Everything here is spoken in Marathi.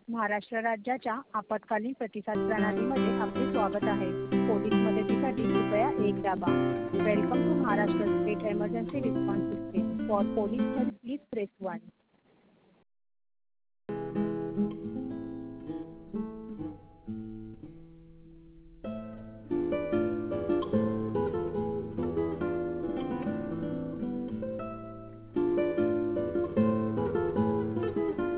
महाराष्ट्र राज्याच्या आपत्कालीन प्रतिसाद प्रणालीमध्ये आपले स्वागत आहे. पोलीस मदतीसाठी कृपया 1 दाबा. Welcome to Maharashtra state emergency response system. For police help please press 1.